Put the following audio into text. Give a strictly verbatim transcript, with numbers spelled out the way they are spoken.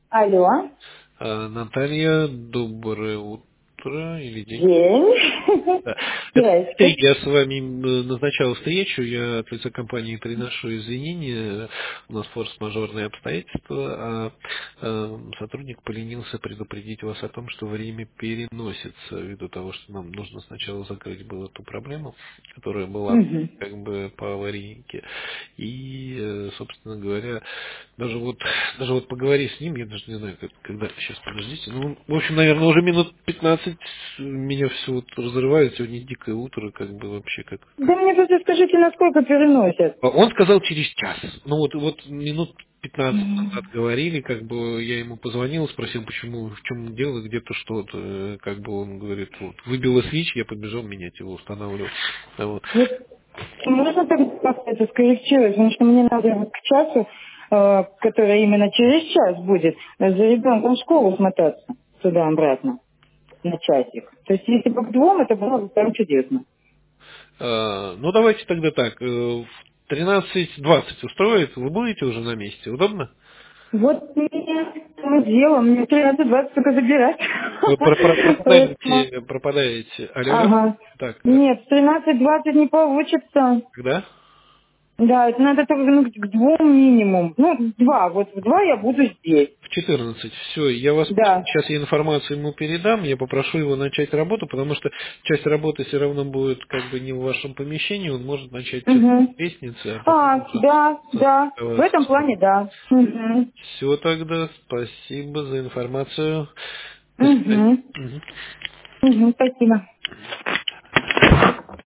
Алло. А, Наталья, доброе утро или день. День. Да. Это Здрасте. я с вами м, назначал встречу, я от лица компании приношу извинения, у нас форс-мажорные обстоятельства, а э, сотрудник поленился предупредить вас о том, что время переносится, ввиду того, что нам нужно сначала закрыть было ту проблему, которая была Мгм. как бы по аварийке. И, э, собственно говоря, даже вот, даже вот поговорив с ним, я даже не знаю, как- когда, сейчас, подождите, ну, в общем, наверное, уже минут пятнадцать меня все вот разрывает, сегодня дикое утро, как бы вообще как... Да мне просто скажите, насколько переносят. А Он сказал через час, ну вот, вот минут пятнадцать назад М. говорили, как бы я ему позвонил, спросил, почему, в чем дело, где-то что-то, э, как бы он говорит, вот, выбило свич, я побежал менять его, устанавливал. Вот. Вот можно так как-то это скорректировать, потому что мне надо вот к часу, э, который именно через час будет, э, за ребенком в школу смотаться туда-обратно на часик. То есть если бы к двум, это было бы прям чудесно. А, ну, давайте тогда так. э, В тринадцать двадцать устроит? Вы будете уже на месте? Удобно? Вот мне мы дело, мне тринадцать двадцать только забирать. Вы про- про- Поэтому, пропадаете, пропадаете. Алло? ага. Так, э, Нет, в тринадцать двадцать не получится. когда? Да, это надо только ну, к двум минимум. Ну, два. Вот в два я буду здесь. В четырнадцать. Все, я вас Да. сейчас я информацию ему передам, я попрошу его начать работу, потому что часть работы все равно будет как бы не в вашем помещении, он может начать с Угу. лестницы, а потом А, да, да. В этом плане да. Угу. Все тогда, спасибо за информацию. До свидания. Угу. Мгм. Угу, спасибо.